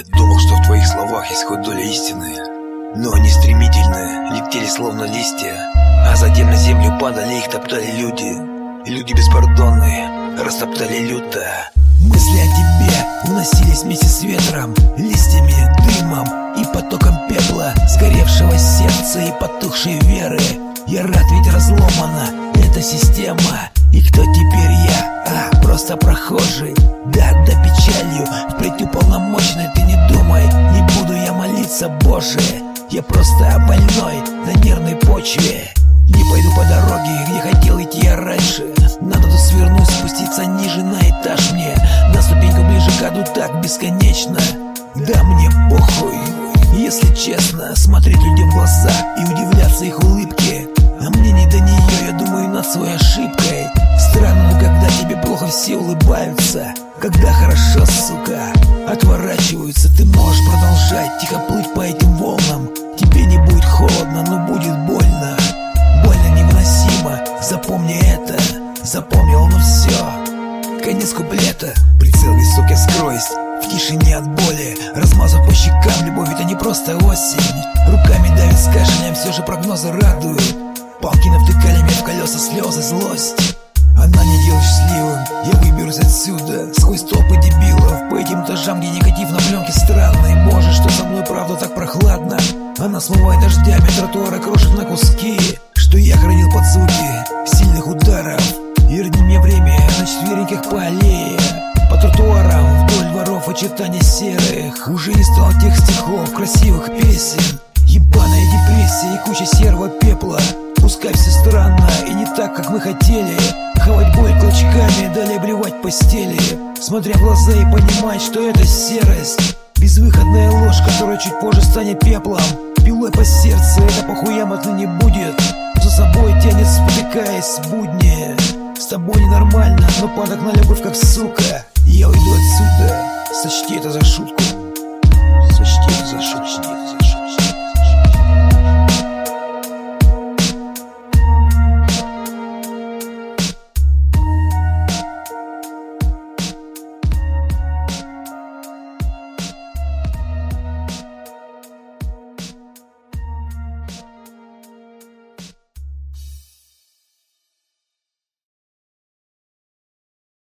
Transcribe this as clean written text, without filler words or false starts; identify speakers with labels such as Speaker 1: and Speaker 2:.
Speaker 1: думал, что в твоих словах есть хоть доля истины, но они стремительно летели словно листья, а затем на землю падали, их топтали люди. И люди беспардонные растоптали люто. Мысли о тебе уносились вместе с ветром, листьями, дымом и потоком пепла, сгоревшего сердца и потухшей веры. Я рад, ведь разломана эта система. И кто теперь я? Просто прохожий. Да печалью, впредь уполномоченный. Ты не думай, не буду я молиться, Боже. Я просто больной на нервной почве. Не пойду по дороге, где хотел идти я раньше. Надо тут свернуть, спуститься ниже на этаж мне. На ступеньку ближе к аду так бесконечно. Да мне похуй, если честно, смотреть людям в глаза и удивляться их улыбке. А мне не до нее, я думаю над своей ошибкой. Странно, но когда тебе плохо, все улыбаются. Когда хорошо, сука, отворачиваются. Ты можешь продолжать тихо плыть по этим волнам. Тебе не будет холодно, но будет больно. Больно невыносимо, запомни это. Запомнил, ну все. Конец куплета. Прицел висок, я скроюсь в тишине от боли, размазав по щекам любовь, это не просто осень. Руками давит с кашлем, все же прогнозы радуют. Палки навтыкали мне в колеса слезы, злость. Она не делает счастливым, я выберусь отсюда сквозь толпы дебилов, по этим этажам, где негатив на пленке странный. Боже, что со мной правда так прохладно. Она смывает дождями, тротуары крошит на куски, что я хранил под звуки сильных ударов. Верни мне время на четвереньках по аллее, по тротуарам вдоль дворов очертаний серых. Уже не стало тех стихов, красивых песен. Ебаная депрессия и куча серого пепла. Пускай все странно и не так, как мы хотели. Хавать боль клочками, далее блевать постели, смотря в глаза и понимать, что это серость. Безвыходная ложь, которая чуть позже станет пеплом. Пилой по сердцу, это по хуям отныне будет. За собой тянет, спотыкаясь в будни. С тобой ненормально, но падок на любовь как сука. Я уйду отсюда, сочти это за шутку. Сочти это за шутку.